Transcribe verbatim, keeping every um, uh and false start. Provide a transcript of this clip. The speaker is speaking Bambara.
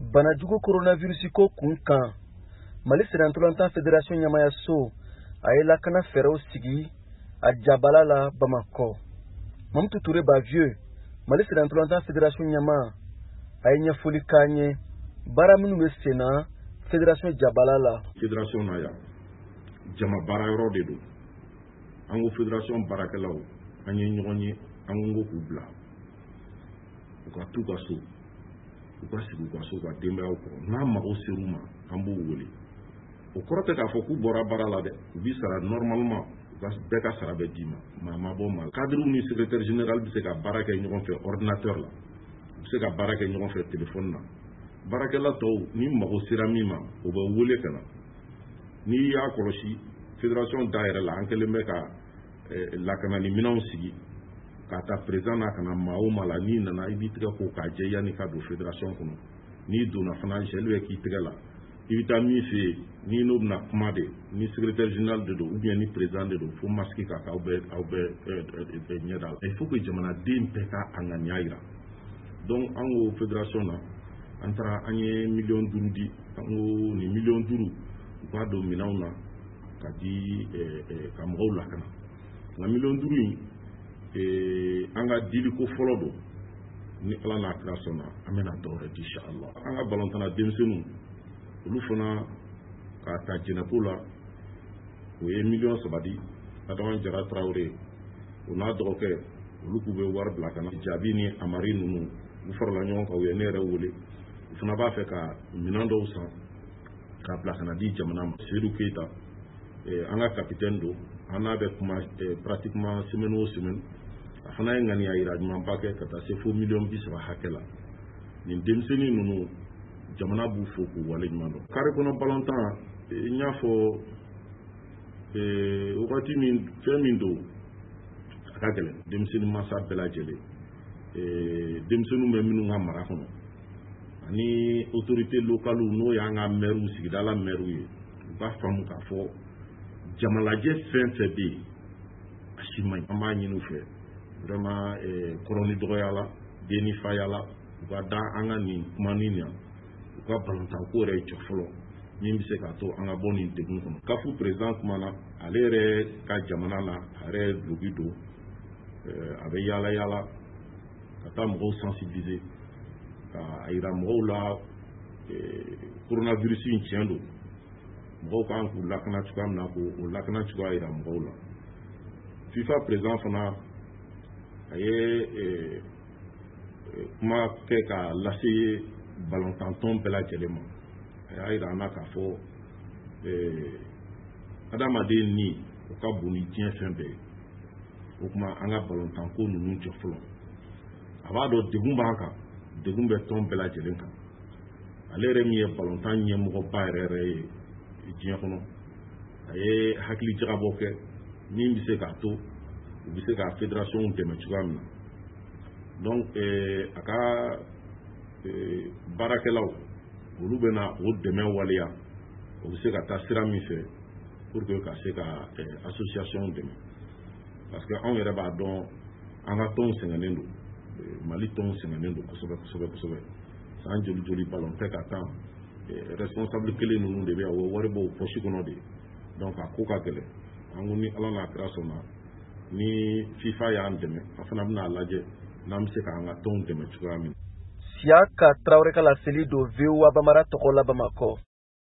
Banajugu coronavirus ko kun kan Mali Sirantolantan Fédération Ɲamaya so a ye lakana fɛɛrɛw sigi a Jabala la Bamako. Mamutu Touré Bavieux, Mali Sirantolantan Fédération Ɲama a ye ɲɛfɔli k'an ye baara minnu bɛ sen na Fédération Jabala la. Fédération na yan jama baara yɔrɔ de don. An ko Fédération baarakɛlaw an ye ɲɔgɔn ye an ko k'u bila u ka t'u ka so u ka sigi u ka so ka denbayaw kɔrɔ n'a mago ser'u ma an b'u wele. O kɔrɔ tɛ k'a fɔ k'u bɔra baara la dɛ u bi sara normalement bɛɛ ka sara bɛ d'i ma maa ma bɔ ma cadre ni secrétaire général bɛ se ka baara kɛ ɲɔgɔn fɛ ordinateur la u bɛ se ka baara kɛ ɲɔgɔn fɛ téléphone na baarakɛla tɔw ni mago sera min ma o bɛ wele ka na n'i y'a kɔlɔsi fédération da yɛrɛ la an kɛlen bɛ ka lakanani minɛnw sigi k'a ta président na ka na maa o maa la n'i nana i b'i tɛgɛ ko k'a jɛ yanni ka don fédération kɔnɔ n'i donna fana gel bɛ k'i tɛgɛ la i bɛ taa min fɛ yen ni n'o bɛna kuma de ni secrétaire général de don ou bien ni président de don fo masque k'a k'aw bɛɛ aw bɛɛ ɲɛda la il faut que jamanaden bɛɛ ka ŋaniya jira donc an ko fédération na an taara an ye miliyɔn duuru di an ko nin miliyɔn duuru u k'a don minɛnw na ka di ka mɔgɔw lakana nka miliyɔn duuru in an ka diliko fɔlɔ don ni ala n'a kira sɔnna an bɛna dɔ wɛrɛ di inshallah an ka balontanna denmisɛnninw olu fana k'a ta jɛnɛko la o ye miliyɔn saba di Adama Jara Tarawele o n'a dɔgɔkɛ olu k'u bɛ wari bila ka na jaabi ni amari ninnu u farala ɲɔgɔn kan u ye ne yɛrɛ wele u fana b'a fɛ ka minɛn dɔw san k'a bila ka na di jamana ma Seydou Keita an ka capitaine don an n'a bɛ kuma pratiquement semaine o semaine a fana ye ŋaniya jira ɲumanba kɛ ka taa se fo miliyɔn bi saba hakɛ la nin denmisɛnnin ninnu jamana b'u fo k'u wale ɲuman dɔn carré kɔnɔ balontan n y'a fɔ wagati min fɛn min don a ka gɛlɛn denmisɛnnin mansa bɛɛ lajɛlen denmisɛnninw bɛ minnu ka mara kɔnɔ ani autorité locale n'o y'an ka maire sigida la maire ye u b'a faamu k'a fɔ jamalajɛ fɛn fɛn bɛ yen a si man ɲi an b'a ɲini u fɛ vraiment kɔrɔni dɔgɔya la denni faya la u ka da an ka nin kuma nin yan u ka balontan ko yɛrɛ jɔ fɔlɔ min bɛ se k'a to an ka bɔ nin degun kɔnɔ kafu président kumana ale yɛrɛ ka jamana na a yɛrɛ ye duloki don a bɛ yaala yaala ka taa mɔgɔw sensibiliser ka yira mɔgɔw la coronavirus in tiɲɛ don mɔgɔw kan k'u lakana cogoya min na k'o lakana cogoya yira mɔgɔw la FIFA président fana a ye kuma kɛ k'a lase balontan tɔn bɛɛ lajɛlen ma a y'a jira an na k'a fɔ adamaden ni o ka bon ni diɲɛ fɛn bɛɛ ye o kuma an ka balontan ko ninnu jɔ fɔlɔ a b'a dɔn degun b'an kan degun bɛ tɔn bɛɛ lajɛlen kan ale yɛrɛ min ye balontan ɲɛmɔgɔba yɛrɛ yɛrɛ ye diɲɛ kɔnɔ a ye hakili jagabɔ kɛ min bɛ se k'a to u bɛ se ka fédération dɛmɛ cogoya min na donc a ka baarakɛlaw olu bɛ na o dɛmɛ waleya o bɛ se ka taa sira min fɛ pour que ka se ka association dɛmɛ parce que anw yɛrɛ b'a dɔn an ka tɔnw sɛgɛnnen don Mali tɔnw sɛgɛnnen don kosɛbɛ kosɛbɛ kosɛbɛ san joli joli ballon tɛ ka taa responsable kelen ninnu de bɛ yan o wari b'o poche kɔnɔ de donc a ko ka gɛlɛn an ko ni ala n'a kira sɔnna ni FIFA y'an dɛmɛ a fana bɛna lajɛ n'an bɛ se k'an ka tɔnw dɛmɛ cogoya min. Siaka Traoré ka laseli don V O A Bambara tɔgɔ la Bamako.